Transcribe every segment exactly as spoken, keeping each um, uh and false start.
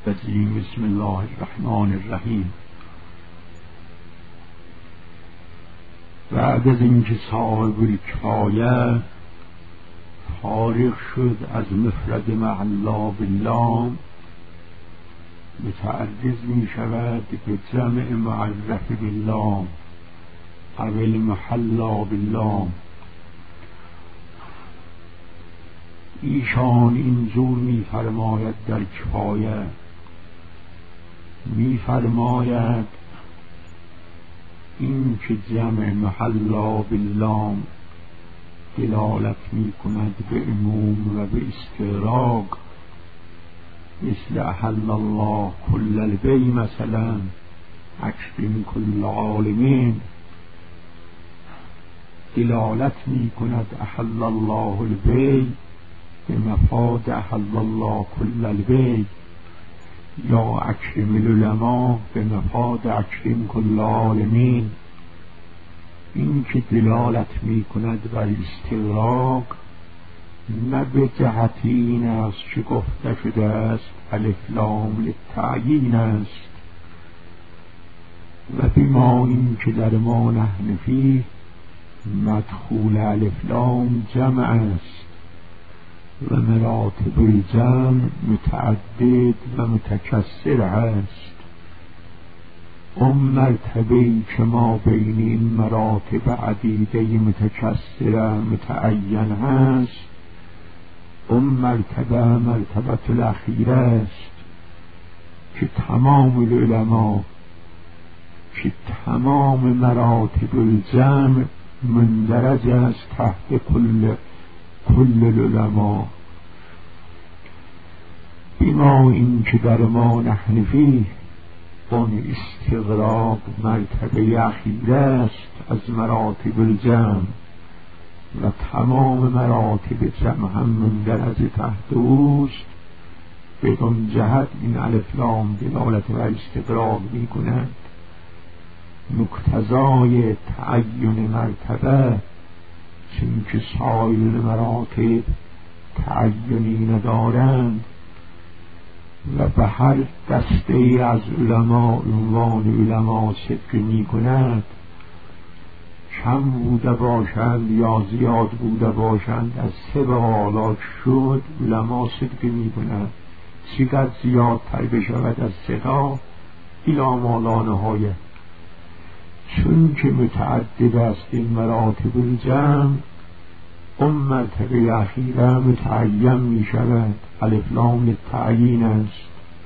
الرجیم. بسم الله الرحمن الرحیم. بعد از اینکه صاحب الکفایه فارغ شد از مفرد مع الله بالله، متعرض می شود به جمع معرف بالله او المحلا بالله. ایشان اینجور می فرماید در کفایه، می فرماید این که جمع محلا بالله دلالت می کند به عموم و به استغراق، مثل احل الله کل البی مثلا اکرم کل عالمین. دلالت می کند احل الله البی به مفاد احل الله کل البی، یا اکرم العلماء به مفاد اکرم کل عالمین. این که دلالت می کند بر استغراق، نه به جهت این است که گفته شده است الف لام للتعیین است، و بما این که در ما نحن فیه مدخول الف لام جمع است و مراتب الجمع متعدد و متکثر است. اون مرتبه که ما بین این مراتب عدیده متکثر متعین هست، اون مرتبه مرتبه الاخیره است که تمام العلماء، که تمام مراتب الجمع مندرج است تحت کل کل العلماء. بما این که در ما نحن فیه، اون استغراق مرتبه اخیره است از مراتب الجمع، و تمام مراتب جمع هم مندرج تحت اوست. بدون جهت این الف لام دلالت و استغراق می کند. مقتضای تعین مرتبه، چون که سایر مراتب تعینی ندارند و به هر دسته از علماء عنوان علماء صدق می کند، کم بوده باشند یا زیاد بوده باشند، از سه به بالا شد علماء صدق می کند. چقدر زیادتر بشود از سه تا الی ما لا نهایه، چون که متعدد است این مراتب الجمع، اون مرتبه اخیره متعین می شود، الف لام للتعیین است،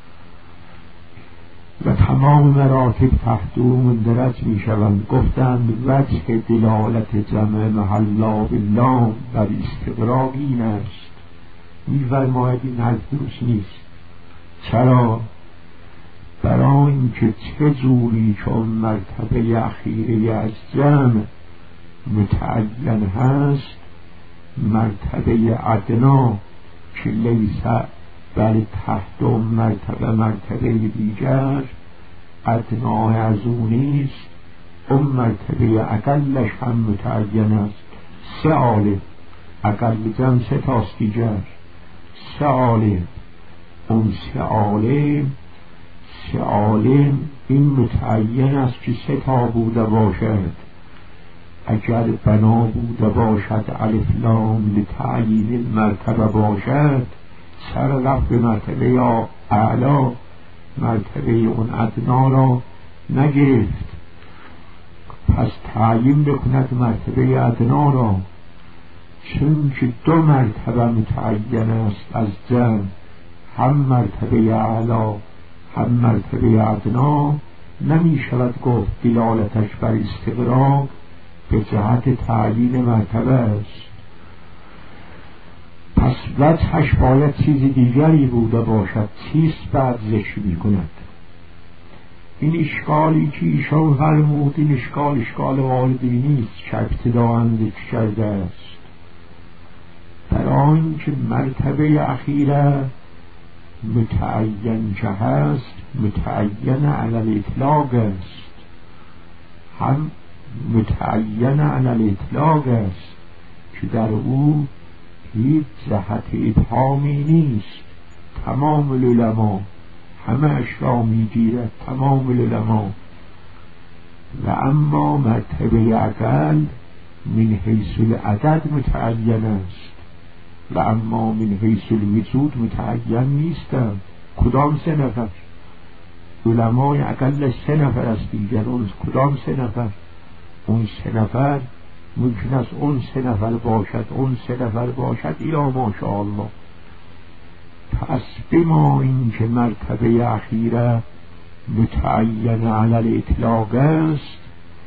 و تمام مراتب تحت او مندرج می شوند. گفتند وجه دلالت جمع محلا بالله بر استغراق این است. می فرماید این حرف درست نیست. چرا؟ برای اینکه چه جوری چون مرتبه اخیره از جمع متعین هست، مرتبه ادنا که لیسه بل تحت مرتبه مرتبه دیگر ادنا از اون نیست، اون مرتبه اقلش هم متعین است. سه عالم، اقل جمع سه تاست دیگر، سه عالم، اون سه عالم سه عالم این متعین است که سه تا بوده باشد. اگر بنا بوده باشد الف لام لتعیین مرتبه باشد، سر رفت به مرتبه یا اعلا مرتبه اون ادنا را نگرفت، پس تعیین بکند مرتبه ادنا را. چون که دو مرتبه متعین است از جمع، هم مرتبه اعلا هم مرتبه ادنا، نمی شود گفت دلالتش بر استغراق، به جهت تعیین مرتبه است. پس وجهش باید چیز دیگری بوده باشد. چیست بعد ذکر می کند؟ این اشکالی که ایشان فرمود، این اشکال اشکال واردی نیست که ابتداء ذکر کرده است. برای اینکه مرتبه اخیره متعین که هست، متعین علی الاطلاق است، هم متعین علی الاطلاق است که در او هیچ جهت ابهامی نیست. تمام العلماء همه اش را میگیرد تمام العلما. و اما مرتبه اقل من حیث العدد متعین است و اما من حیث الوجود متعین نیستند. کدام سه نفر؟ علمای اقلش سه نفر است دیگر. اون کدام سه نفر؟ اون سه نفر ممکن است اون سه نفر باشد، اون سه نفر باشد یا ماشاءالله. پس بما این که مرتبه اخیره متعین علی الاطلاق است،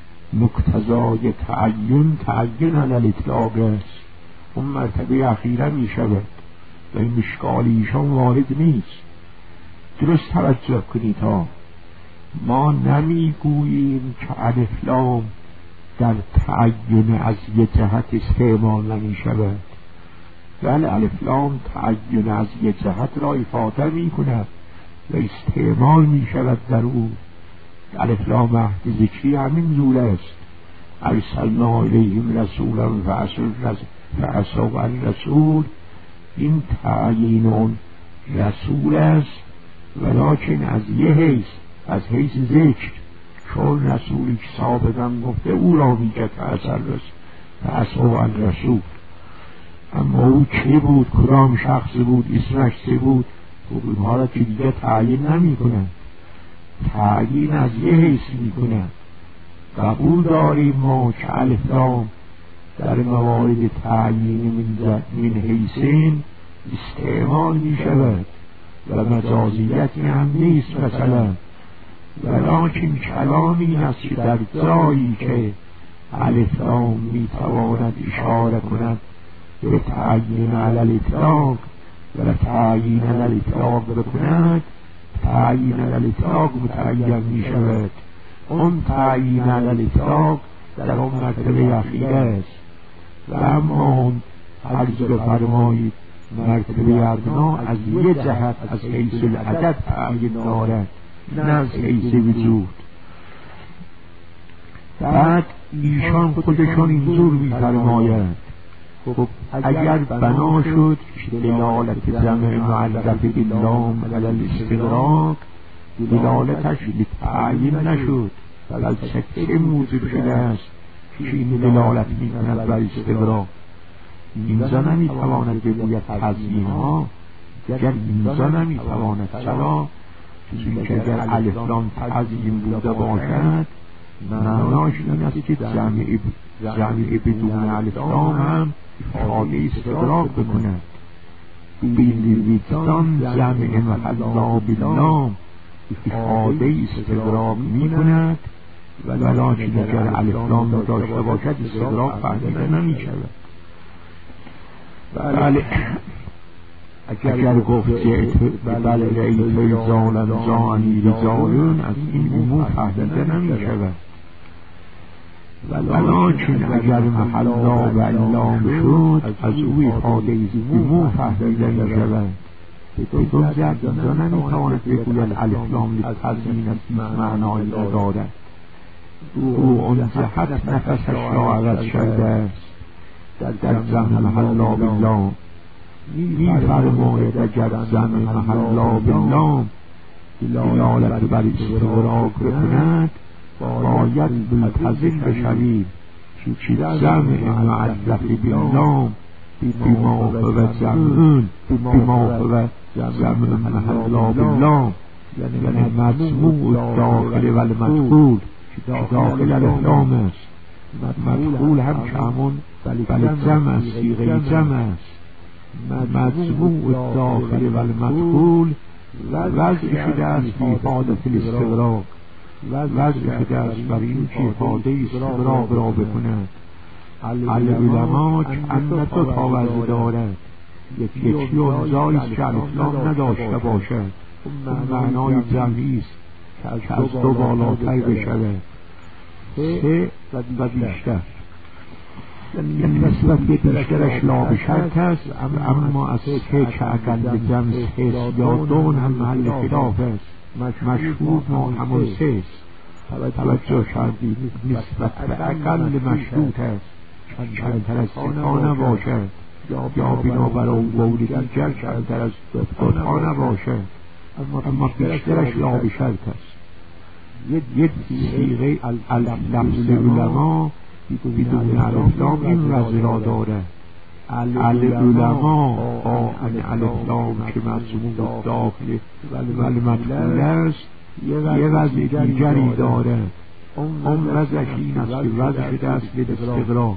مقتضای تعین تعین علی الاطلاق است. اون مرتبه اخیره می شود و این اشکال ایشان وارد نیست. درست توجه کنید ها، ما نمی گوییم که الف لام در تعین از یک جهت استعمال نمی شود، ولی الف لام تعین از یک جهت را افاده می کند و استعمال می شود در او. الف لام عهد ذکری همین جور است. ارسلنا الیهم رسولا فعصوا الرسول، این تعیین اون رسول است ولکن از یه حیث، از حیث ذکر، چون رسولی که سابقا گفته او را میگه فعصوا الرسول. اما او چه بود، کدام شخص بود، اسمش چه بود، اونها را که دیگه تعیین نمی کنن، تعیین از یه حیث می کنن. قبول داریم ما که الف لام در موارد تعیین من حیثین استعمال می شود و مجازیتی هم نیست مثلا، ولکن کلامی است که در جایی که الف لام می تواند اشاره کند به تعیین علی الاطلاق و تعیین علی الاطلاق بکند، تعیین علی الاطلاق متعین می شود. اون تعیین علی الاطلاق در اون مرتبه اخیره است. و اما اون عرض بفرمایید مرتبه ادنا از یک جهت از حیث العدد تعیین دارد، نه از حیث وجود. بعد ایشان خودشان اینجور می فرمایند خب اگر بنا شد دلالت جمع معرف باللام علی الاستغراق، دلالتش لتعیین نشد، بلکه چه موجب شده است که این دلالت می کند بر استغراق. اینجا نمی تواند بگوید تزیین ها، گر اینجا نمی تواند. چرا؟ چون اگر الف لام تزیین بوده باشد معناش این است که جمع جمع بدون الف لام هم افاده استغراق بکند. بیلویتان جمع محلا باللام افاده استغراق می کند، ولکن اگر الف لام داشته باشد استغراق فهمیده نمی شود. بله اگر گفت بله رئیت ظالم جانی رجالون، از این امور فهمیده نمی شود. ولکن اگر محلا و علام شد از او افاده امور فهمیده می شود. به دو جد اینجا نمی تواند بگوید الف لام لتزیین است معنای ندارد. او اون جهت نفسش را عوض شده است در جمع محلا باللام. می فرماید اگر جمع محلا باللام دلالت بر استغراق بکند باید ملتزم بشوید که جمع معرف باللام بما هو جمع بما هو جمع محلا باللام، یعنی مجموع داخل و المدخول که داخل الاسلام است. مدخول هم که همون بل جمع است، صیغه جمع است. مجموع داخل و المدخول وضع شده است به افاده الاستغراق، وضع شده است برای این که افاده استغراق را بکند. العلماء ان دو تا وضع دارد، یکی اونجایی است که الف لام نداشته باشد، اون معنای جمعی است که از دو بالاتر بشود، سه و بیشتر. یعنی نسبت به بیشترش لا به شرط است، اما از سه که اقل جمع سه یا دون هم محل خلاف است. مشهور ما همون سه است. توجه کردید نسبت به اقل مشروط است، کمتر از سه تا نباشد، یا بنابر اون قول دیگر کمتر از دو تا نباشد. اما بیشترش لا به شرط است. یک صیغه لفظ علما بدون الف لام این وضع را دارد. العلما با الف لام که مضمون داخل ولی مدخول است یه وضع دیگری دارد. اون وضعش این است که وضع شده است به استقراق.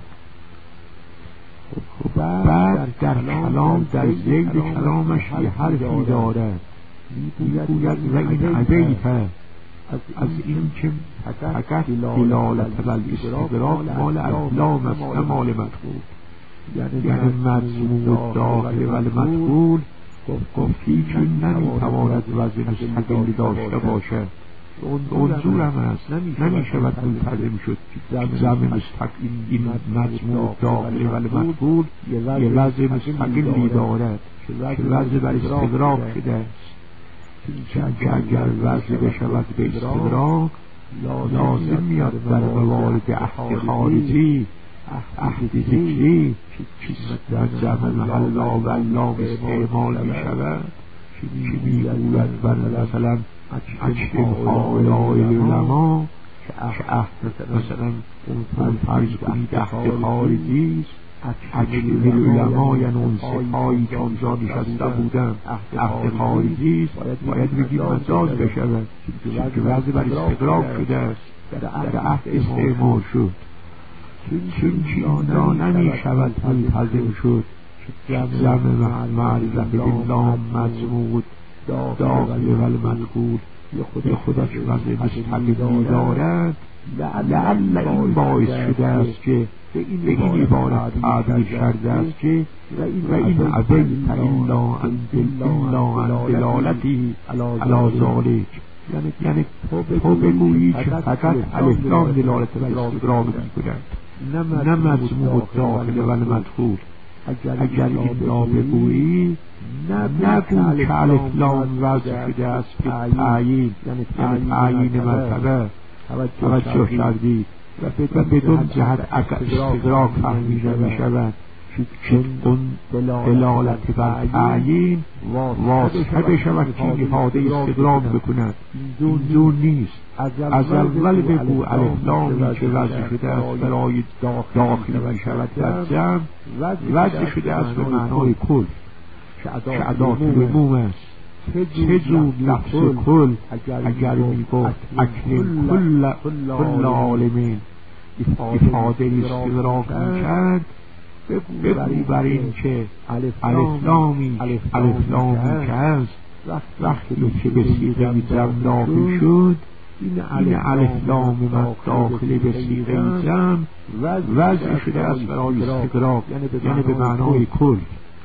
بعد در کلام در ذیل کلامش یه حرفی دارد میگوید و این عبیت از این که فقط دلالت بر استقراق مال الف است نه مال مدخول. یعنی مضمون داخل ولی مدخول گفت هیچ نمیتواند وزن مستقلی داشته باشد. اونجور هم است نمیشود ملتزم شد زم مستقل این مضمون داخل ولی مدخول یه وزن مستقلی دارد که وزن بر استقراق شده است. که اگر وزن بشود به استقراق لازم میاد در موارد عهد خارجی عهد ذکری در زمن الله و الله استعمال می شود که میگوید بر مثلا اجتم هؤلاء العلما که عهد مثلا اون فرض کنید عهد خارجی است. اجتم العلما یعنی اون سپاهی که آنجا نشسته بودن عهد خارجی است باید بگیم مجاز بشود که وضع بر استقراق شده است در عهد استعمال شد. چون که آنجا نمی شود ملتزم شد زم معرفت بالله مضمون داخل و مدخول یه خودش وضع مستقلی دارد. لعل این باعث شده است که به این عبارت تعبیر کرده است که و این عبیت الا عن دلالتی علی ذالک، یعنی تو بگویی که فقط الف لام دلالت بر استقراق می‌کند نه مضمون داخل و مدخول. اگر این را بگویی نگو که الف لام وضع شده است به تعیین، یعنی تعیین مرتبه توجه کردید و بدون جهت استقراق فهمیده می‌شود چون اون دلالت بر تعیین واسطه بشود که احاطه استقراق بکند. دون نیست. از اول بگو الف لامی که وضع شده است برای داخل می‌شود در جمع وضع شده است به معنای کل که ادات عموم است. چه جور لفظ کل اگر میگفت اکنون کل عالمین افاده استقراق می‌کرد بگو بر این که الف لامی الف لامی که هست وقتی که به صیغه جمع داخل شد این الف لام داخل به صیغه جمع وضع شده است برای استقراق یعنی به معنای کل.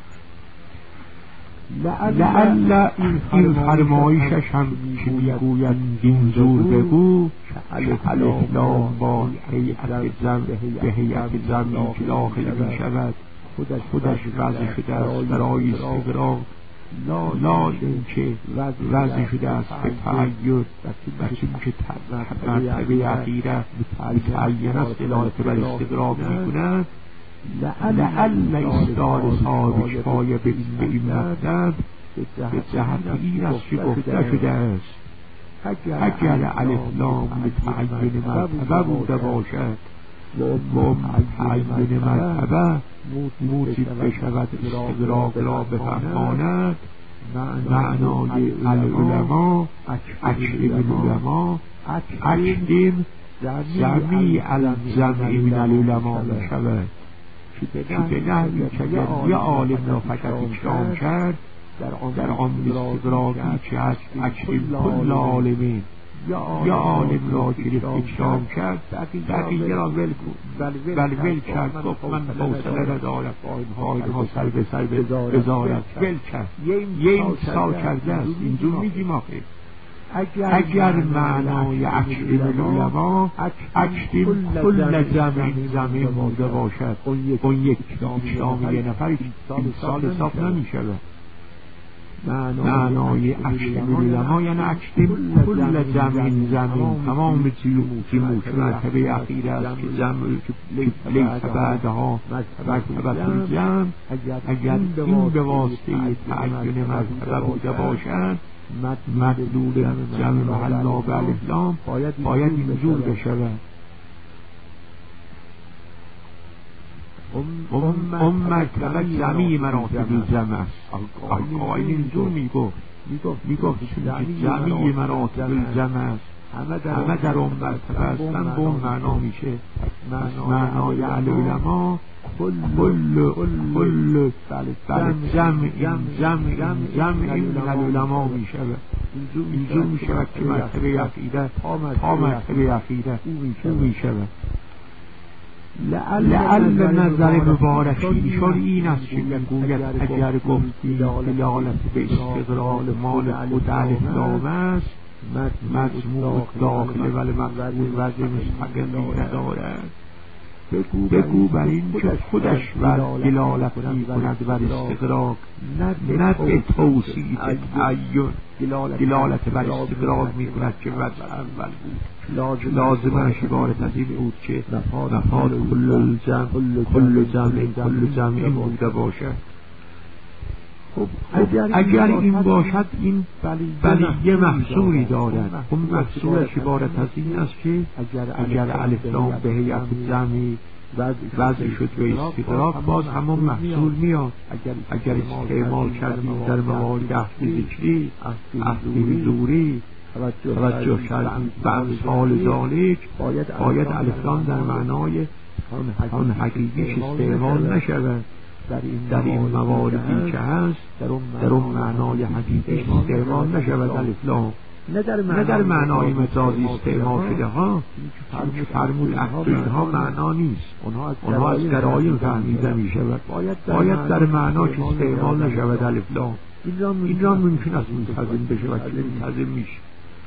لعل این فرمایشش هم که میگوید این زور بگو که الف لام با هیئت جمع به هیئت جمعی که داخل می شود خودش وضع شده است برای استقراق لا این که وضع شده است به تعید و چون که مرتبه اخیره متعین است دلالت بر استقراق می کند. لعل ایستاد صاحب کفایه به این مطلب به جهت این است که گفته شده است اگر الف لام متعین مرتبه بوده باشد و متعین مرتبه موجب بشود استقراق را بفهماند معنای العلما اکرم العلما اکرم جمعی الجمع من العلما میشود که به نحوی که یه عالم را فقط اکرام کرد در آن استقراقی که هست اکرم کل عالمین یا عالم را گرفت اکرام کرد بقیه را ول بل ول کرد گفت من حوصله ندارم آنها سر به سر بذارد ول کرد یه امسال کرده است. اینجور میگیم آخه اگر معنای اکرم العلما اکرم کل جمع جمع بوده باشد اون یک اکرام یه نفر امسال حساب نمیشود. معنای اکرم العلما یعنی اکرم کل جمع جمع تمام جموع مرتبه اخیره است که جمع لیس بعدها مرتبه جمع اگر این به واسطه تعین مرتبه بوده باشد مدلول جمع محلا به الف لام باید اینجور بشود. امت فقط جمعی مراتب جمع است. آقایین اینجور میگفت میگفت جمعی مراتب جمع است، همه در اون مرتبه هستن. به اون معنا میشه معنای العلماء کل کل بله جمع جمع جمع این العلماء میشه. اینجور میشه که مرتبه عقیده تا مرتبه عقیده او میشه. لعل نظر مبارک ایشان این است که میگوید اگر گفتی دلالت به استقرار مال خود الف لام است، مجموع داخل ولی مقبول وضع مستقلی ندارد. بگو بر این که خودش بر دلالت می کند بر استقرار، نه به توصیف تعین دلالت بر استقرار می کند که وضع اول بود. لازمش عبارت از این بود که نفاد کل جمع کل جمع کل جمع بوده باشد. خب اگر این باشد این بلیه محصولی دارد. خب محصولش عبارت از این است که اگر الف لام به هیئت جمعی وضع شد به استقراق، باز همون محصول میاد. اگر استعمال کردیم در موارد عهد ذکری، عهد حضوری توجه کردیم به امثال ذالک، باید الف لام در معنای آن حقیقیش استعمال نشود. در این مواردی که هست در اون معنای حقیقیش استعمال نشود الف لام، نه در معنای مجازی استعمال شده ها که فرمود عقیده ها معنا نیست، اونها از قرائن فهمیده می شود. باید در معناش استعمال نشود الف لام. این را ممکن است منتظم بشه و که منتظم میشه.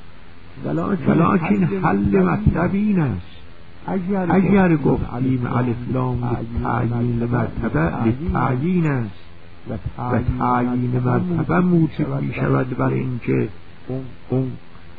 ولیکن حل مطلب این است اگر گفتیم الف لام تعیین مرتبه تعیین است و تعیین مرتبه موجب می شود بر اینکه اون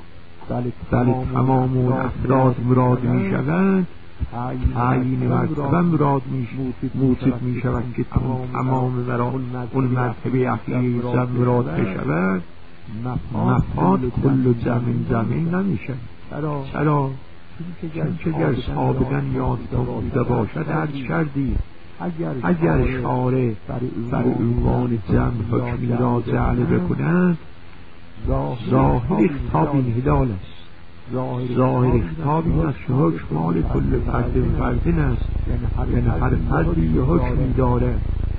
بله تمام اون افراد مراد می شود، تعیین مرتبه مراد موجب می شود که تمام اون مرتبه عقیده مراد بشود. مفاد کل جمع جمع نمیشه. چرا؟ چون که اگر سابقا یادتون بوده باشد عرض کردی اگر شارع بر عنوان جمع حکمی را جعل بکنند، ظاهر خطاب این هلال است. ظاهر خطاب این است که حکم مال کل فرد فردین است، یعنی هر فردی یه حکمی داره.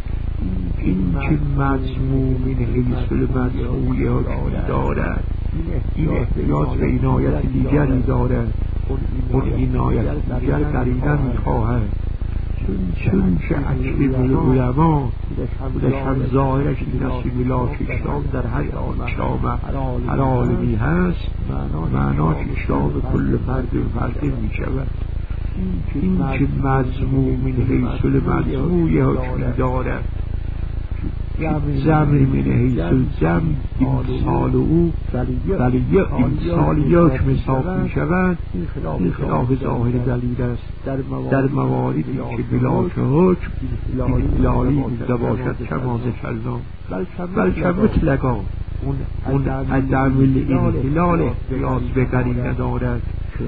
این که مجموع من حیث المجموع حکمی دارد، این احتیاج به عنایت دیگری دارد. اون عنایت دیگر قریبا میخواهد، چون که اکبر علما بودش هم ظاهرش این است که ملاک اسلام در هر اسلام هر عالمی هست، معناش اسلام کل فرد فرد می شود. این که مجموع من حیث المجموع حکمی دارد، جمع من حیث الجمع امثال او ولی امثال یک مثال می شود. این خلاف ظاهر دلیل است در مواردی که بلاک حکم احلالی بوده باشد کما ذکرنا، بلکه مطلقا اون عدم الانحلال احتیاج به قرینه دارد.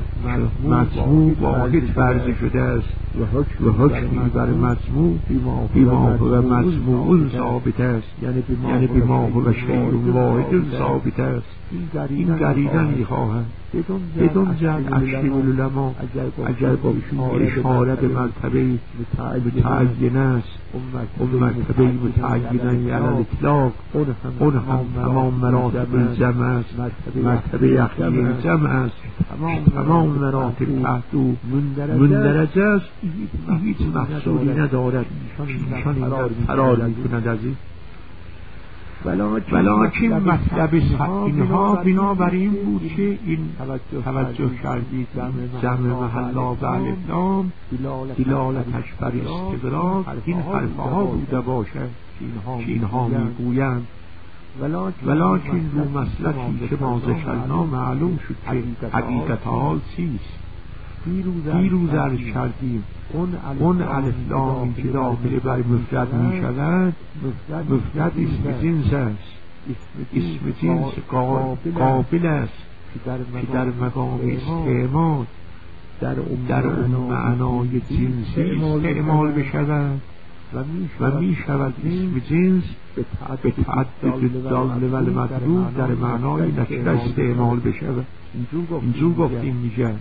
مجموع واحد فرض شده است و حکمی بر مجموع بما هو مجموع ثابت است، یعنی بما هو شیء واحد ثابت است. این قرینه میخواهد بدون جد اکشف العلماء اگر با اشاره به مرتبه متعین است، اون مرتبه متعینه علی الاطلاق، اون هم تمام مراتب الجمع است، مرتبه یقین جمع است، تمام مراتب تحت او مندرجه است. هیچ مقصودی ندارد ایشان این را فرار میکند از این. ولیکن مطلب اینها بنابراین بود که این توجه کردید جمع محلا به الف لام دلالتش بر استقراق این حرفها بوده باشد که اینها میگویند. ولیکن رو مسلکی که ما ذکرنا معلوم شد که حقیقت حال چیست. دیروز عرض کردیم اون الف لامی که داخل بر مفرد می شود مفرد اسم جنس است، اسم جنس قابل است که در مقام استعمال در اون معنای جنسی استعمال بشود و می شود اسم جنس به تعدد داله و المطلوب در معنای نکره استعمال بشود. اینجور گفتیم میشه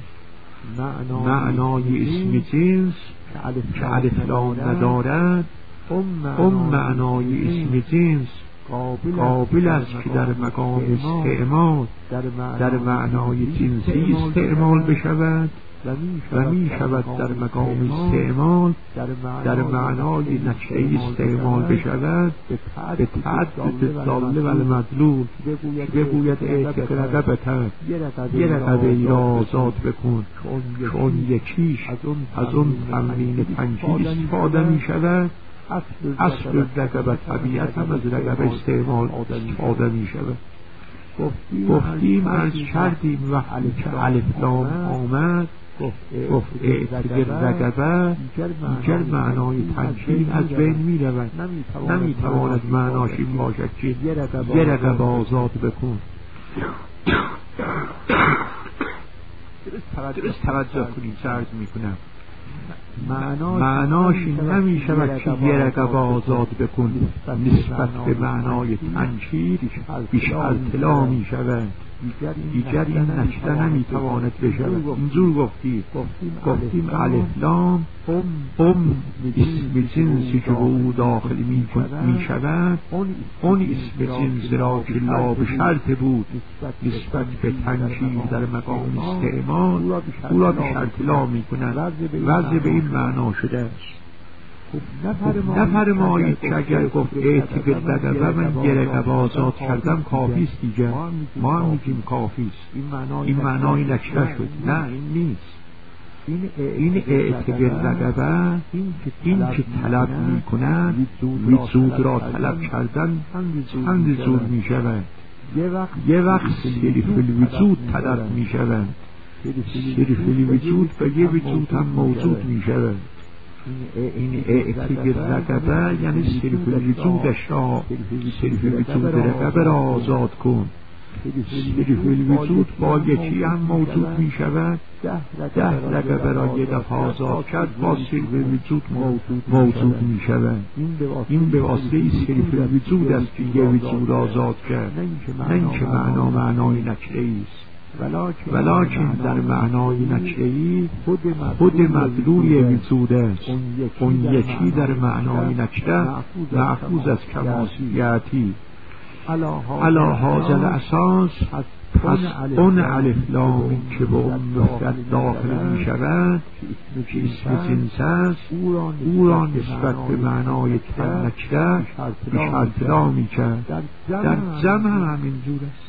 معنای اسم جنس که الف لام ندارد، اون معنای اسم جنس قابل است که در مقام استعمال در معنای جنسی استعمال بشود و می شود در مقام استعمال در معنای نکره استعمال بشود به تعدد داله و المطلوب. بگوید اعتق رقبتک، یه رقبه ای را آزاد بکن، چون یکیش از اون تمرین تنکیر استفاده می شود. اصل رقبه طبیعت هم از رقبه استعمال استفاده می شود. گفتیم از کردیم وقتی که الف لام آمد گفت اعتق رقبه دیگر معنای تنکیر از بین می رود، نمی تواند معناش این باشد که یه رقبه آزاد بکن. درست توجه کنیم چه عرض می کنم. معناش این نمی شود که یه رقبه آزاد بکن نسبت به معنای تنکیر بیش از طلا می شود، دیگر این نکره نمی تواند بشود. اینجور گفتیم گفتیم الف لام ام اسم جنسی که به او داخل می شود، اون اسم جنس را که لا به شرط بود نسبت به تنکیر در مقام استعمال او را به شرط لا می کند. وضع به این معنا شده است. نفرمایید که اگر گفت اعتق رقبه من یه رقبه آزاد کردم کافیست دیگر، ما هم میگیم کافیست، این معنای نکره شد. نه این نیست. این اعتق رقبه این که طلب می کند وجود را طلب کردن چند زور می شود. یه وقت صرف الوجود طلب می شود، صرف الوجود و یه وجود هم موجود می شود. این اعتق رقبه یعنی صرف الوجودش را صرف وجود رقبه را آزاد کن. صرف الوجود با یکی هم موجود می شود. ده رقبه را یه دفعه آزاد کرد با صرف وجود موجود می شود. این به واسطه صرف الوجود است که یه وجود آزاد کرد، نه اینکه معنا معنای نکره است. ولکن در معنای نکره‌ای خود مدلول وجود است. اون یکی در معنای نکره محفوظ از کماسیتی. علی هذا الاساس پس اون الف لامی که به اون مفرد داخل می شود که اسم جنس است او را نسبت به معنای نکره به شرط لا می کرد. در جمع هم همین جور است.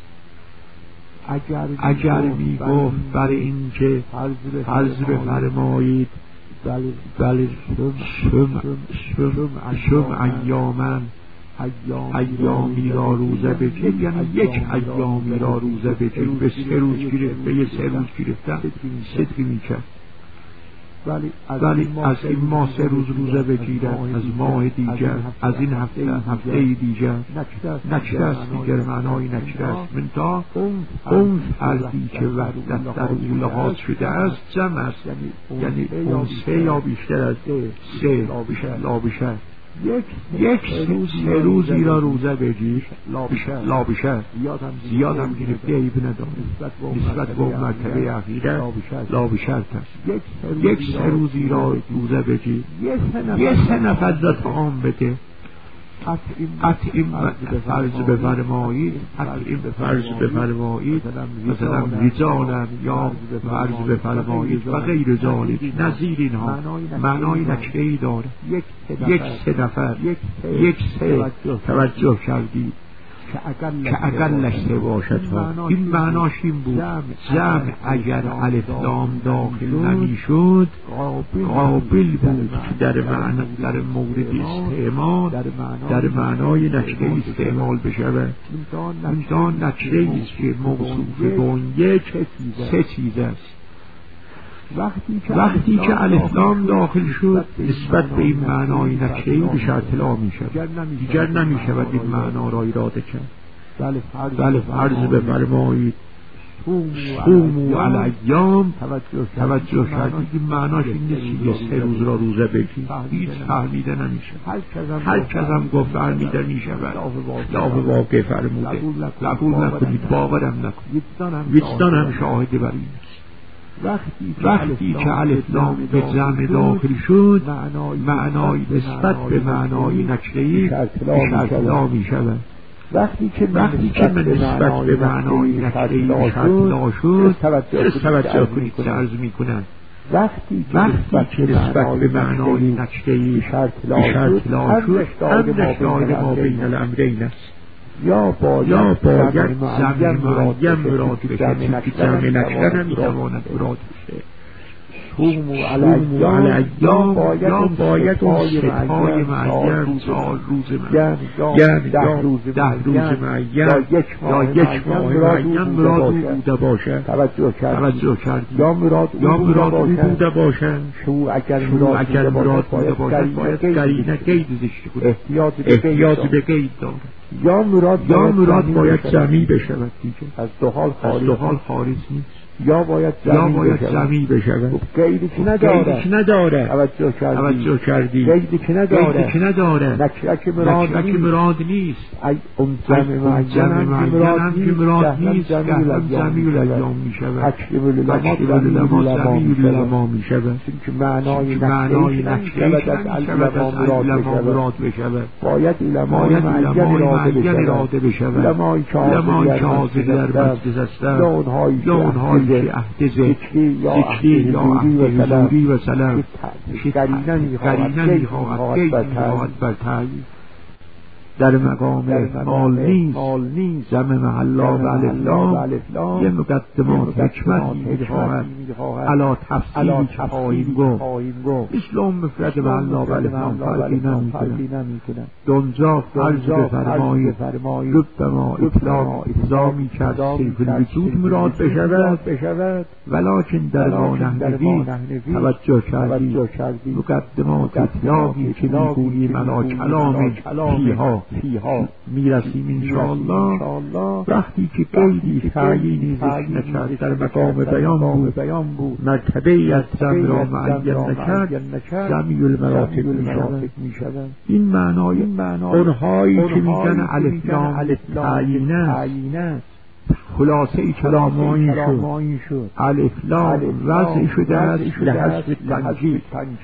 اگر می گفت برای این که فرض بفرمایید بله شم ایامن ایامی را روزه بگیر، یعنی یک ایامی را روزه بگیر، به سه روز گرفت به یه سه روز گرفتن صدقی می کرد. ولی از این ماه سه روز روزه بگیرد، از ماه دیگر، از این هفته هفته دیگر نکره است. دیگر معنای نکره است. منتها اون فردی که وحدت در او لحاظ شده است جمع است، یعنی اون سه یا بیشتر از سه لا بشر یک سه روزی را روزه بگیر لا بشر، زیاد هم گرفته عیب نداره نسبت به اون مرتبه اخیره لا بشرط است. یک سه روزی را روزه بگیر، یه سه نفر را طعام بده. قطعی فرض بفرمایید قطعی فرض بفرمایید مثلا رجالن یا فرض بفرمایید و غیر ذالک نظیر اینها معنای نکره‌ای داره. یک سه نفر یک سه توجه کردید که اقلش سه باشد. این معناش این بود جمع اگر الف لام داخل نمی شد قابل بود در معنی در مورد استعمال در معنای نکره استعمال بشود. این نکره است که موصوف به اون یک سه چیز است. وقتی که الف لام داخل شد نسبت به این معنای نکره‌ای به شرط لا می شود، دیگر نمی شود این معنا را اراده کرد. بله فرض بفرمایید صوموا علی ایام، توجه کردید که معناش این نیست که سه روز را روزه بگید، هیچ فهمیده نمیشه. هر کس هم گفت فهمیده میشود، لاف واقع فرموده، قبول نکنید، باورم نکنید. وجدان هم شاهد بر این است. وقتی که الف لام به جمع داخل شد، معنای نسبت به معنای نکره‌ای شرط‌لا میشود. وقتی که وقتی که من نسبت به معنای نکره‌ای شرط‌لا شد، توجه کنید چه عرض می‌کنند. وقتی که نسبت به معنای نکره‌ای شرط‌لا شد، امرش دایر ما بین الامرین است. یا باید زمین معین مراد بشه، که جمع نکره نمیتواند مراد بشه. صوموا علی ایام، یا باید اون ستای معین سال روز معین، یعنی ده روز معین یا یک ماه معین مراد او بوده باشه. توجه کردید. یا مراد او بوده باشه. شو اگر مراد بوده باشه باید قرینه قید زشت کنه، احتیاط به قید داره. یا مراد یا مراد باید جمعی بشود دیگه، از دو حال خارج نیست. یا باید جمعی بشود، قیدی که نداره. توجه کردی. قیدی که نداره، نکره که مراد نیست. اون جمع معین هم که مراد نیست، که هم جمعی الایام میشود، تکلیف العلماء العلماء میشود، که معنای نکره از علماء مراد بشود. باید علماء معین اراده بشود. علماء که حاضر در مجلس هستند، یا اونهایی که عهد ذکری یا عهد حضوری و سلام که قرینه میخواهد قید بر تعیین در مقام حال نیست. جمع محلا و الف لام یه مقدمات حکمتی میخواهد علا تفصیلی که خواهیم گفت، مثل اون مفرد محلا و الف لام فرقی نمیکنه. دونجا فرض بفرمایید ربما اطلاق افضا میکرد سلف الوجود مراد بشود، ولیکن در وانحنوی توجه کردی مقدمات اطلاقی که میگوییم علا کلام فیها میرسیم انشاءالله. وقتی که قیدی تعیینی ذکر نکرد در مقام بیان بود، مرتبه ای از جمع را معین نکرد، جمعی المراتب میشود. این معنای اونهایی که میگن الف لام تعیینه، خلاصه ای کلام این شد. الف لام وضع شده است لحظه تنجیل،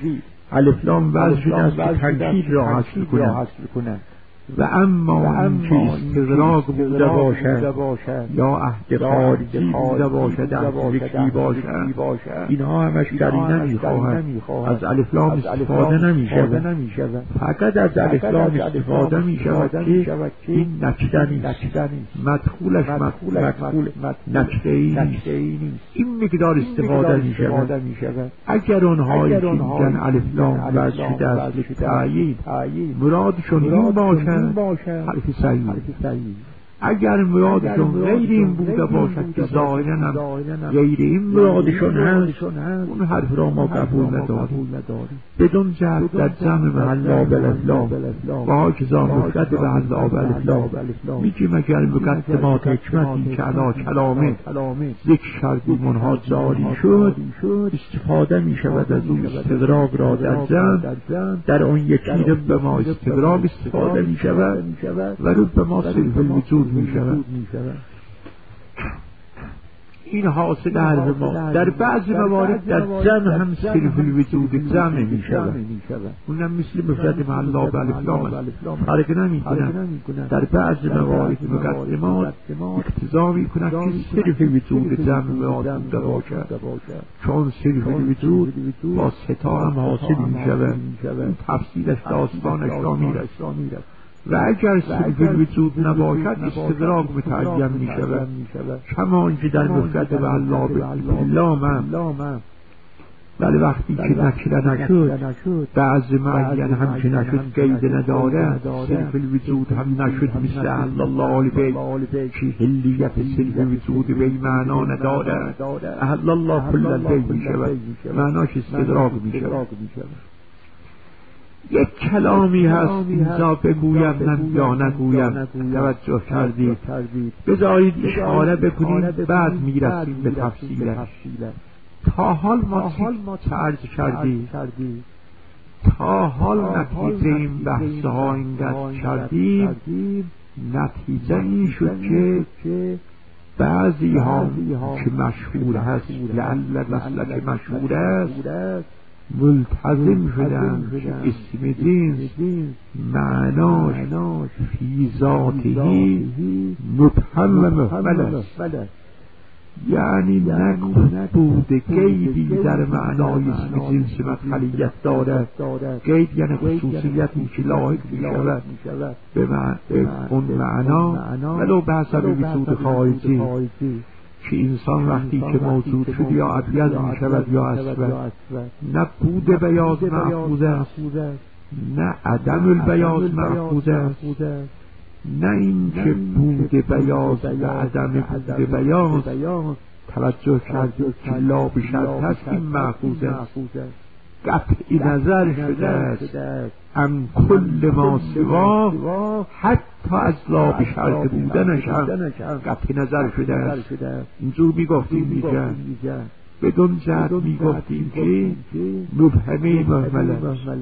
الف لام وضع شده است که تنجیل را حاصل کنه. و اما این که استدراک بوده باشد یا عهد خارجی بوده باشد، عهد ذکری باشد، اینها همش قرینه نمیخواهد، از الف لام استفاده نمیشود. فقط از الف لام استفاده میشود که این نکره نیست، مدخولش مدخول نکره‌ای نیست، این مقدار استفاده میشود. اگر اونهایی که میگن الف لام وضع شده است تعیین مرادشون این باشد، حرف صحیح. اگر مرادشون غیر این بوده باشد که ظاهرا غیر این مرادشون هست، اون حرف را ما قبول نداریم. بدون جهت در جمع محلا بالافلام و حاکزا مفرد محلا بالافلام میگیم اگر مقدمات حکمتی که علا کلامه ذکر کردیم اونها جاری شد، استفاده میشود از اون استدراک را در جمع. در اون یکی رو به ما استدراک استفاده میشود و رو به ما صرف الوجود میشود. این حاصل حرف ما. در بعض موارد در جمع هم صرف الوجود جمع میشود، اونم مثل مفرد محلا بالف لام فرق نمیکنه. در بعض موارد مقدمات اقتضا میکنند که صرف وجود جمع مراد بوده باشد، چون صرف الوجود با ستا هم حاصل میشود. تفصیلش داستانش را میرسد. و اگر صرف الوجود نباشد استدراک متعین می شود، کما اینکه در مفرد محلا باللام. ولی وقتی که نکره نشد، بعض معین هم که نشد قید نداره، صرف الوجود هم نشد، مثل اهل الله البیت که حلیت صرف الوجود به معنا نداره، اهل الله کل البیت می شود، معناش استدراک می شود. یک کلامی هست اینجا بگویم یا نگویم، توجه کردید؟ بذارید اشاره بکنید بعد میرسیم به تفصیلش. تا حال ما چه عرض کردیم؟ تا حال نتیجه این بحث ها این دست کردیم، نتیجه این شد که بعضی ها که مشهور هست، لعل مسلک مشهور است، ملتزم شدن که اسم جنس معناش فی ذاته مبهم و مهمل است، یعنی نکن بوده قیدی در معنای اسم جنس مدخلیت دارد. قید یعنی خصوصیتی که لاحق می شود به اون معنا ولو به حسب وجود خارجی، که انسان وقتی که موجود شد یا ابیض می شود یا اسود، نه بود بیاض محفوظ است نه عدم البیاض محفوظ است، نه این که بود بیاض و عدم بود بیاض توجه کرد که لا بشرط هست این محفوظ است. قطعی نظر شده است ام کل ما سوا، حتی از لا بشرط بودنش هم قطعی نظر شده است. اینجور میگفتیم میگن بدون جهت میگفتیم که مبهمه مهمله.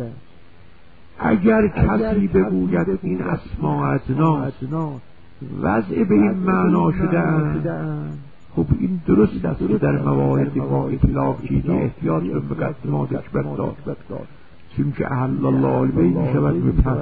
اگر کسی بگوید این اسماء اجناس وضع به این معنا شده اند، خب این درست است که در موارد ما اطلاق چیزی احتیاط به مقدمات نسبت داد، چون که احل الله البیع می شود مبهم.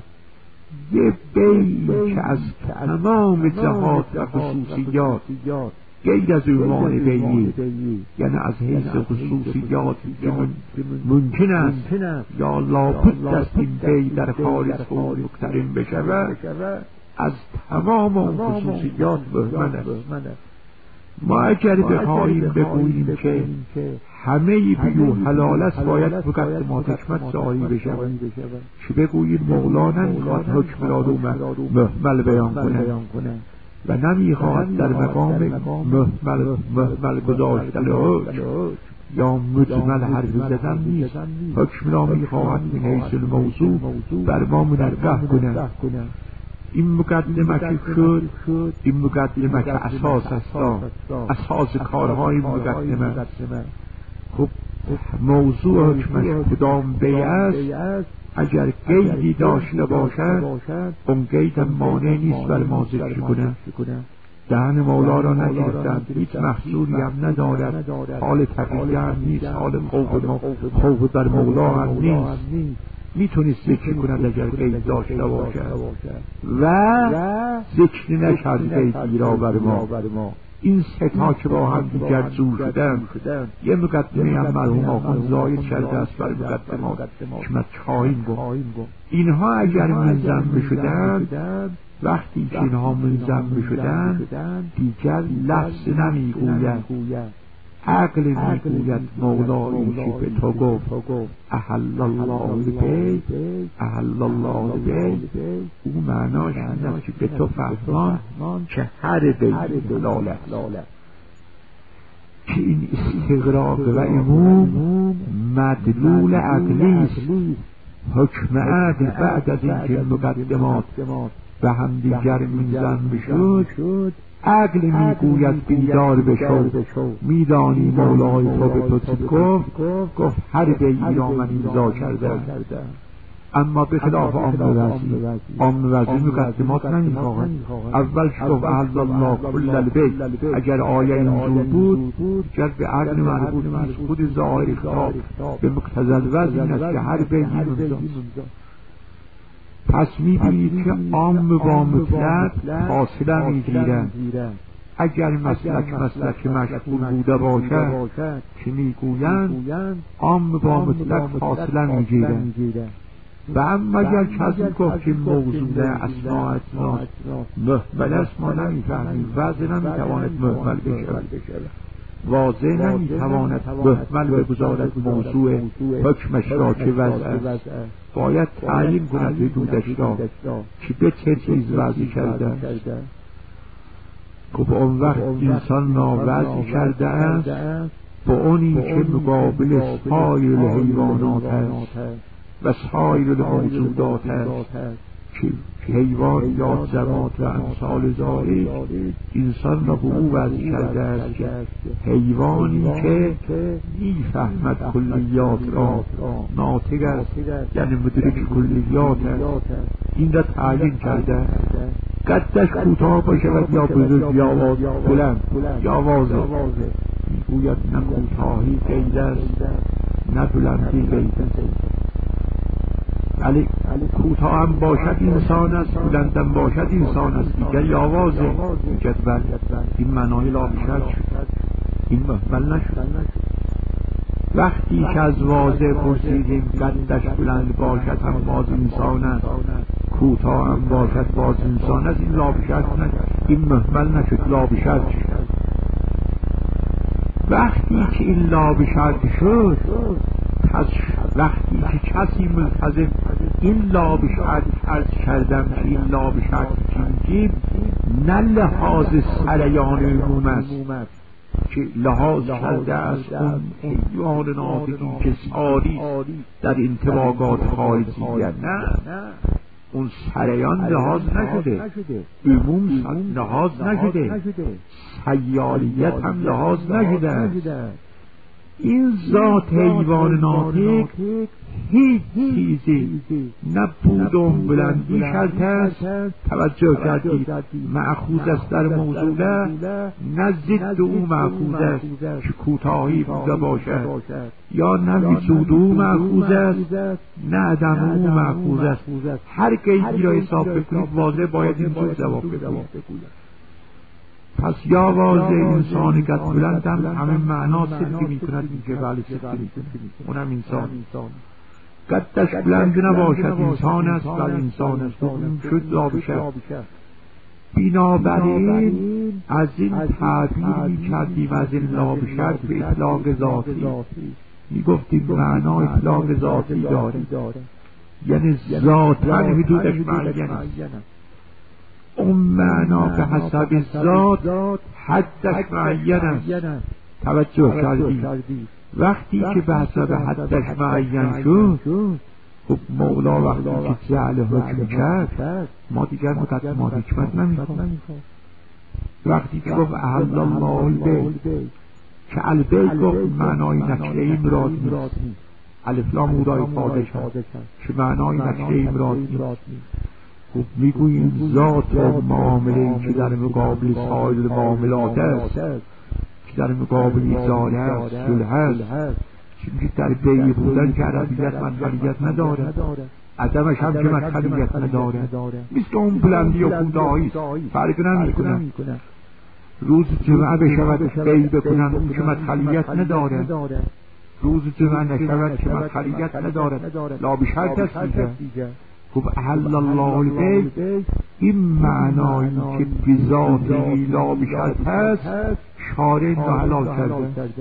یه بیع که از تمام جهات و خصوصیات غیر از عنوان بیعی، یعنی از حیث خصوصیاتی که ممکن است یا لابد است این بیع در خارج خود مقترن بشود، از تمام اون خصوصیات بهمن است. ما اگر بخواهیم بگوییم که همه بیو حلال است، باید مقدمات حکمت ظاهری بشود، که بگوییم مولا نمیخواد حکم را رو مهمل بیان کنه و نمیخواهد در مقام مهمل مهمل گذاشتن حکم یا مجمل حرف زدن نیست، حکم را میخواهد من حیث الموضوع بر ما منبه کنه. این مقدمه که شد، این مقدمه که اساس است، اساس کارهای مقدمه. خب موضوع حکمش کدام بیع است؟ اگر قیدی داشته باشد اون قید مانع نیست بر ما ذکر کنه. دهن مولا را نگرفتند، هیچ محصولی هم ندارد، حال طبیعی هم نیست، حال خوف بر مولا هم نیست، میتونید ذکر کند اگر قید داشته باشد و ذکر نکرد قیدی را بر ما. این سه تا که با هم دیگر جور شدن، یه مقدمه هم مرحوم آخوند زاید کرده است بر مقدمات حکمت خواهیم گفت. اینها اگر ملزم بشدن، وقتی که اینها ملزم بشدن دیگر لفظ نمیگوید، عقل میگوید مولا این که به تو گفت احل الله البیع احل الله البیع، او معناش این است که به تو فهمان که هر بیع حلال است، که این استغراق و عموم مدلول عقلی است. حکم عقل بعد از اینکه مقدمات و هم دیگر ملزم بشد، عقل میگوید بیدار بشو، میدانی مولای تو به تو چی گفت؟ گفت هر بیعی را من امضا کردم. اما به خلاف عام وضعی، عام وضعی مقدمات نمیخواهد. اول گفت احل الله کل البیع، اگر آیه اینجور بود گر به عقل مربوط نیست، خود ظاهر خطاب به مقتضی الوضع این است که هر بیعی امضا. پس میبینید که عام با مطلق فاصله میگیرند. اگر مسلک مسلک مشغول بوده باشد که میگویند عام با مطلق فاصله میگیرند، و اما اگر کسی گفت که موضوع اسماء اجناس مهمل است، ما نمیفهمیم، وضع نمیتواند مهمل بشود، واضح نمیتواند مهمل بگذارد موضوع حکمش را که وضع است، باید تعیین کند حدودش را که به چه چیز وضع کرده. خب اون وقت انسان ناوضع کرده است با اونی که مقابل سایر حیوانات است، و سایر الموجودات است که حیوان یا ذرات و امثال ذالک انسان را به او وضع کرده است که حیوانی که میفهمد کلیات را ناطق است، یعنی مدرک کلیات است، این را تعیین کرده است. قدش کوتاه باشد یا بزرگ یا بلند یا واضح، میگوید نه کوتاهی قید است نه بلندی قید است. علی کوتاه هم باشد انسان است، بلند هم باشد انسان است، دیگر یا واضح میگد بله این معنای لا بشر این محمل نشد. وقتی که از واضح پرسیدیم قدش بلند باشد هم باز انسان است، کوتاه هم باشد باز انسان است، این لا بشر این محمل نشد، لا بشر وقتی که این لا بشر شد، پس وقتی که کسی ملتزم این لا بشر عرض کردم که این لا بشر چیزی نه لحاظ سریان عموم است که لحاظ کرده است اون حیوان ناطقی که ساری در انطباقات خارجیه، نه اون سریان لحاظ نشده، عموم لحاظ نشده، سیالیت هم لحاظ نشده است. این ذات حیوان ناطق هیچ چیزی نه بود و بلندی شرط است، توجه کردید، مأخوذ است در موضوع، نه ضد او مأخوذ است که کوتاهی بوده باشد، یا نه وجود او مأخوذ است نه عدم او مأخوذ است. هر قیدی را حساب بکنید واضح باید این جور جواب بگوید. پس یا واضح انسان قد بلند هم همه معنا صدقی می کند، میگه بله صدقی می کند، اونم انسان قدش بلند نباشد انسان است بل انسان است، شد لا بشر. بنابراین از این تعبیر می کردیم از این لا بشر به اطلاق ذاتی، می گفتیم معنا اطلاق ذاتی داره، یعنی ذاتا حدودش معین است، اون معنا به حسب ذات حدش معین است. توجه کردید وقتی که به حسب حدش معین شد، خب مولا وقتی که جعل حکم کرد ما دیگر مقدمات حکمت نمی‌کنیم. وقتی که گفت احل الله البیت که البیت گفت معنای نکره مراد نیست، الف لام او را افاده کرد که معنای نکره مراد نیست. خب میگوییم ذات و معامله که در مقابل سایر معاملات است، که در مقابل ایزاله است، صلح است، چون در بیع بودن که عربیت مدخلیت نداره، عدمش هم که مدخلیت نداره، مثل اون بلندی و کوتاهی است، فرق نمی‌کنه. روز جمعه بشود بیع بکنن اون که مدخلیت نداره، روز جمعه نشود که مدخلیت نداره، لا بشرط است دیگه. خب احل الله البیت این معنایی که بذاتی لا بشرط هست شارع این را حلال کرده.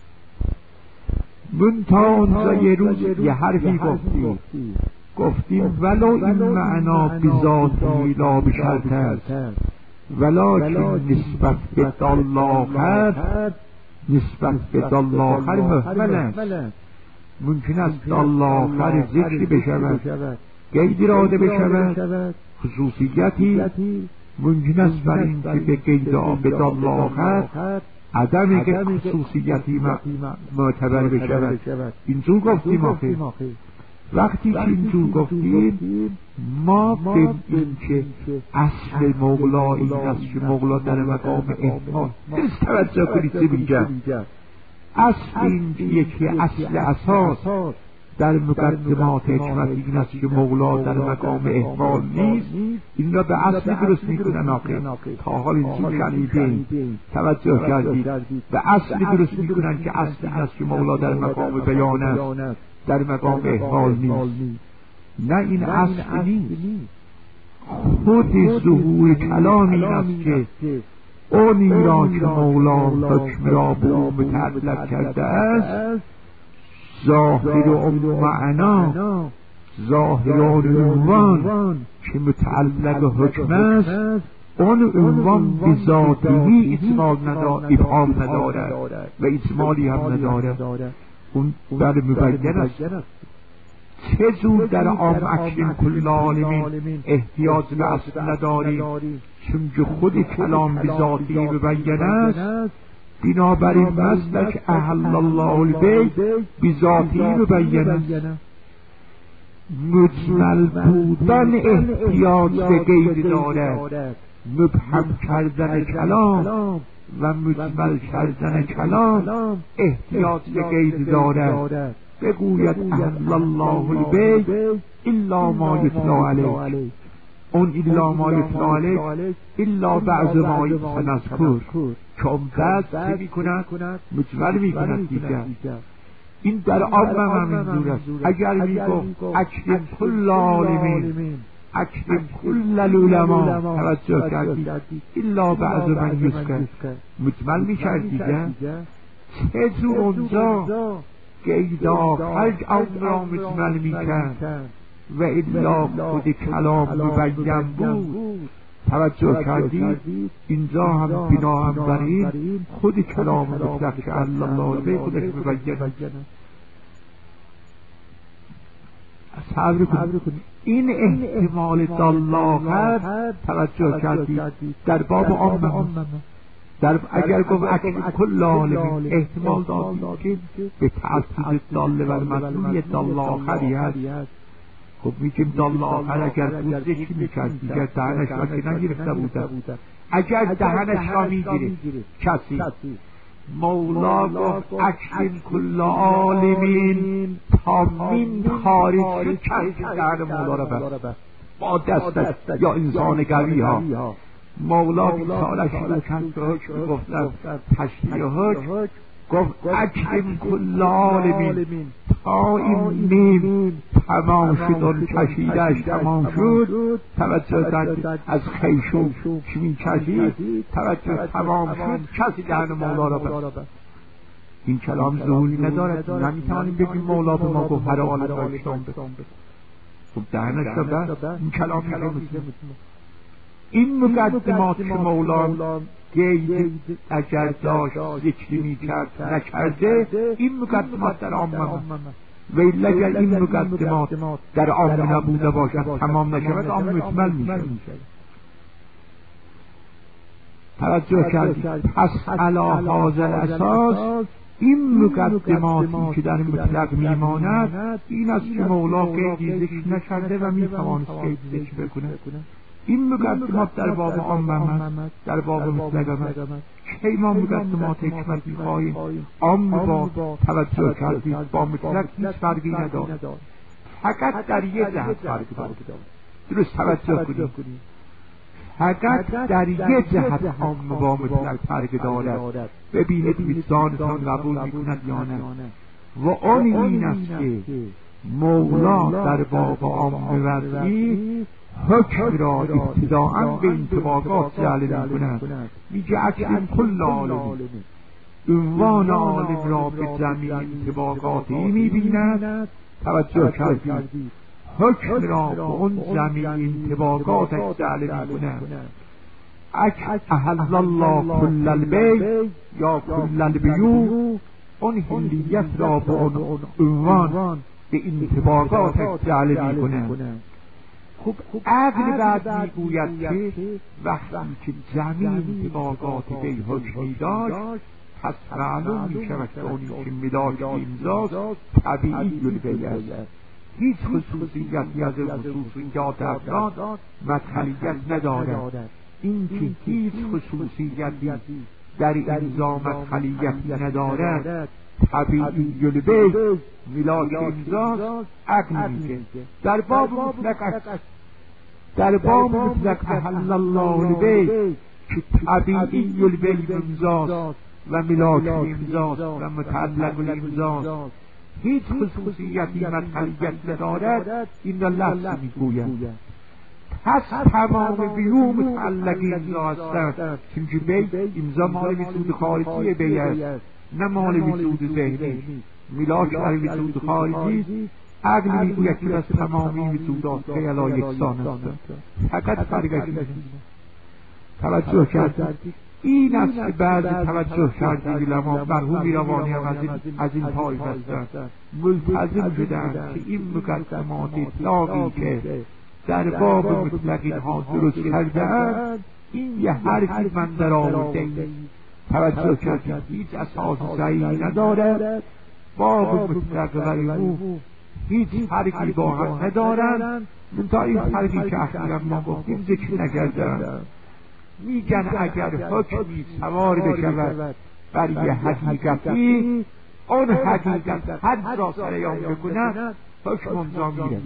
منتها اونجا یه روز یه حرفی گفتیم گفتیم ولو این معنا بذاتی لا بشرط هست ولکن نسبت به دالآخر نسبت به دالآخر محمل است. ممکن است دالآخر ذکری بشود، قیدی راده بشود، خصوصیتی ممکن است بر این که به قید به دالآخر عدم که خصوصیتی معتبر بشود. اینجور گفتیم آخه وقتی که اینجور گفتیم ما به این که اصل مولا این است که مولا در مقام احمال نیست. توجه کنید چه میگم، اصل این که یکی اصل اساس در مقدمات حکمت این است که مولا در مقام احمال نیست، این را به اصل درست میکنن آخه تا حال این چون شنیدیم. توجه کردید به اصل درست میکنن که اصل این است که مولا در مقام بیان است، در مقام احمال نیست. نه این اصل نیست، خود ظهور کلام این است که اونی را که مولا حکم را به او متعلق کرده است ظاهر و معنا، ظاهر و عنوان که متعلق حکم است، اون عنوان به ذاتی ابهام ندارد و اجمالی هم ندارد، اون در مبین است. چه زود در عام اکرم کل عالمین احتیاج به اصل نداریم، چون که خود کلام به ذاتی مبین است. بنابراین مسلک احل الله البیع به ذاتی مبین است. مجمل بودن احتیاج به قید دارد، مبهم کردن کلام و مجمل کردن کلام احتیاج به قید دارد. بگوید احل الله البیع الا ما یتلا علیک، اون الا ما یتلا علیک الا بعض ما سنذکر، که اون بعد چه میکند؟ مجمل میکند دیگر. این در عام هم منظور است. اگر میگفت اکرم کل عالمین، اکرم کل العلماء، توجه کردید الا بعض من یذکر، مجمل میکرد دیگر. چه جور اونجا قید آخر امر را مجمل میکرد و الا خود کلام مبین بود. توجه کردید اینجا هم بنا هم بر این خود کلام مطلق که الله البیع خودش مبین. صبر کنید. این احتمال دلاغت توجه کردید در باب عام در اگر گفت اکرم کل عالمین احتمال دادید که به تعصیب داله و مدلولی دل آخری هست. خب میگیم دل آخر اگر بود چی میکرد دیگر؟ دهنش را که نگرفته بوده. اگر دهنش را میگیرد کسی، مولا گفت اکرم کل عالمین، تا من خارج شد کسی دهن مولا را بست با دستش یا انسان قوی ها. مولا بیسالش رو کن که حکم گفتن تشریح حکم گفت اکرم کل عالمین، تا این میم تمام شد اون کشیدش تمام شد. توجه دارید از خیشو که می کشید توجه تمام شد کسی دهن مولا را بست. این کلام ظهوری ندارد. نمیتوانیم بگیم مولا به ما گفت هر آن را شام بست. خب دهنش را بست. این کلام نمیتونه. این مقدمات که مولا قید اگر داشت ذکری میکرد نکرده، این مقدمات در عام و الا اگر این مقدمات در عام نبوده باشد تمام نشود عام مکمل میشه. توجه کردید. پس علی هذا الاساس این مقدماتی که در مطلق میماند این است که مولا قیدی ذکر نکرده و میتوانست قید ذکر بکنه. این مقدمات در باب عام آمد، در باب مطلق آمد. کی ما مقدمات حکمت می‌خواهیم؟ عام با توجه کردید با مطلق هیچ فرقی ندارد، فقط در یک جهت فرق دارد. درست توجه کنید. فقط در یک جهت عام با مطلق فرق دارد. ببینید میزانتان قبول می‌کند یا نه. و آن این است که مولا در باب عام وضعی حکم را ابتداءً به انطباقات جعل می‌کند. میگه اکرم کل عالمین، عنوان عالم را به جمعی انطباقاتی می‌بیند. توجه کردید. حکم را به اون جمعی انطباقاتش جعل می‌کند. احل الله کل البیع یا کل البیوع، اون حلیت را به اون عنوان به انطباقاتش جعل می‌کند. خب عقل بعد میگوید که وقتی که جمعی انطباقات به حکمی داشت پس معلوم میشود که اونی که ملاک امضاست طبیعی البیع است. هیچ خصوصیتی از خصوصیات افراد مدخلیت ندارد. این که هیچ خصوصیتی در امضا مدخلیت ندارد طبیعی البیع ملاک امضاست. عقل میگه در باب مطلق در باب مطلق احل الله البیع که طبیعی البیع امضاست و ملاک امضاست و متعلق الامضاست، هیچ خصوصیتی مدخلیت ندارد. این را لفظ میگوید. پس تمام بیوع متعلق امضا هستند، چون بیع امضا مال وجود خارجی بیع است نه مال وجود ذهنی. ملاک برای وجود خارجی عقل میگوید که از تمامی وجودات خیلا یکسان است، فقط فرقش می‌کند. توجه کردید. این است که بعد توجه کردی علما مرحومی روانی هم از این, از این طایف هستند، ملتزم شدند که این مقدمات اطلاقی که در باب مطلقین ها درست کرده‌اند این یه حرفی من در آورده توجه کردید هیچ اساس صحیحی ندارد، باب مطلق و عموم هیچ حرفی با هم ندارند، منتها این حرفی که اخیراً ما گفتیم ذکر نکردند. میگن اگر حکمی سوار بشود بر یه حقیقتی، اون حقیقت هر را سریان بکند حکم امضا میره.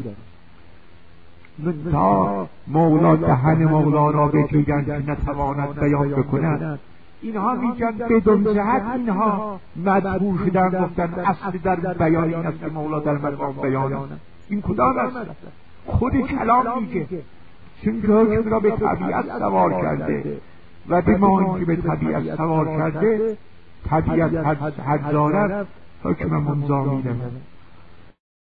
منتها مولا دهن مولا را بگویند که نتواند بیان بکند، اینها میگن بدون جهت اینها مدعو شدن، گفتن اصل در بیان این است که مولا در مقام بیان. این کدام است؟ خود کلام میگه، چون که حکم را به طبیعت سوار کرده و به ما اینکه به طبیعت سوار کرده، طبیعت حد دارد حکم امضا میره.